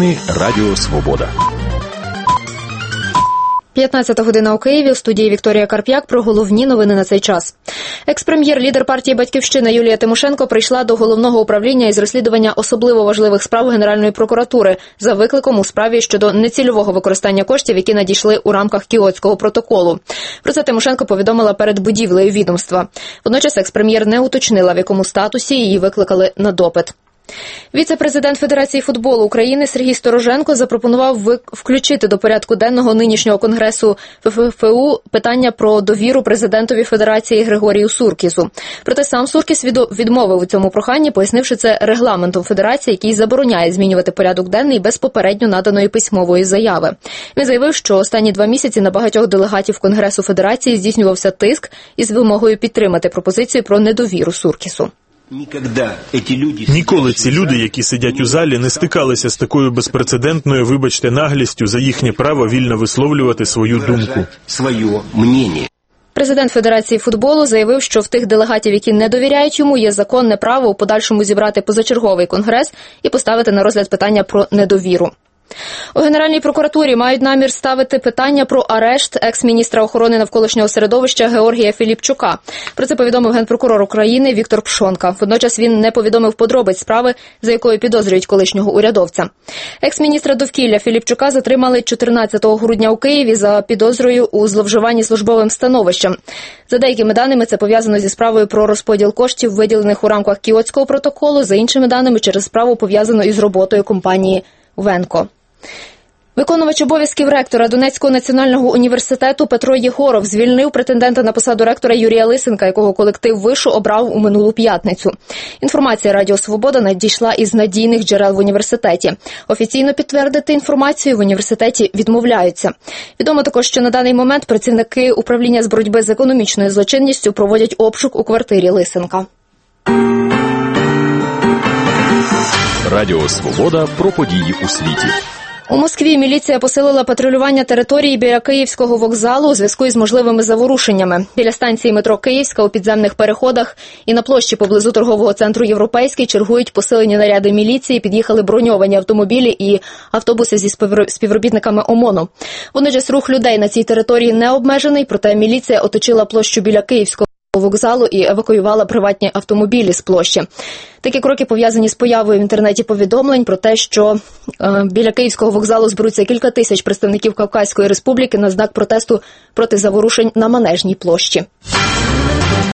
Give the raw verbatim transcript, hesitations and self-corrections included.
Новини Радіо Свобода. п'ятнадцята година у Києві. У студії Вікторія Карп'як про головні новини на цей час. Екс-прем'єр, лідер партії «Батьківщина» Юлія Тимошенко прийшла до Головного управління із розслідування особливо важливих справ Генеральної прокуратури за викликом у справі щодо нецільового використання коштів, які надійшли у рамках Кіотського протоколу. Про це Тимошенко повідомила перед будівлею відомства. Водночас екс-прем'єр не уточнила, в якому статусі її викликали на допит. Віце-президент Федерації футболу України Сергій Стороженко запропонував включити до порядку денного нинішнього Конгресу ФФФУ питання про довіру президентові Федерації Григорію Суркісу. Проте сам Суркіс відмовив у цьому проханні, пояснивши це регламентом Федерації, який забороняє змінювати порядок денний без попередньо наданої письмової заяви. Він заявив, що останні два місяці на багатьох делегатів Конгресу Федерації здійснювався тиск із вимогою підтримати пропозицію про недовіру Суркісу. Ніколи ці люди, які сидять у залі, не стикалися з такою безпрецедентною, вибачте, наглістю за їхнє право вільно висловлювати свою думку. Президент Федерації футболу заявив, що в тих делегатів, які не довіряють йому, є законне право у подальшому зібрати позачерговий конгрес і поставити на розгляд питання про недовіру. У Генеральній прокуратурі мають намір ставити питання про арешт екс-міністра охорони навколишнього середовища Георгія Філіпчука. Про це повідомив генпрокурор України Віктор Пшонка. Водночас він не повідомив подробиць справи, за якою підозрюють колишнього урядовця. Екс-міністра довкілля Філіпчука затримали чотирнадцятого грудня у Києві за підозрою у зловживанні службовим становищем. За деякими даними, це пов'язано зі справою про розподіл коштів, виділених у рамках Кіотського протоколу, за іншими даними, через справу пов'язану із роботою компанії «Венко». Виконувач обов'язків ректора Донецького національного університету Петро Єгоров звільнив претендента на посаду ректора Юрія Лисенка, якого колектив вишу обрав у минулу п'ятницю. Інформація Радіо Свобода надійшла із надійних джерел в університеті. Офіційно підтвердити інформацію в університеті відмовляються. Відомо також, що на даний момент працівники управління з боротьби з економічною злочинністю проводять обшук у квартирі Лисенка. Радіо Свобода про події у світі. У Москві міліція посилила патрулювання території біля Київського вокзалу у зв'язку із можливими заворушеннями. Біля станції метро Київська, у підземних переходах і на площі поблизу торгового центру «Європейський» чергують посилені наряди міліції, під'їхали броньовані автомобілі і автобуси зі співробітниками ОМОНу. Водночас рух людей на цій території не обмежений, проте міліція оточила площу біля Київського вокзалу і евакуювала приватні автомобілі з площі. Такі кроки пов'язані з появою в інтернеті повідомлень про те, що е, біля Київського вокзалу зберуться кілька тисяч представників Кавказької республіки на знак протесту проти заворушень на Манежній площі.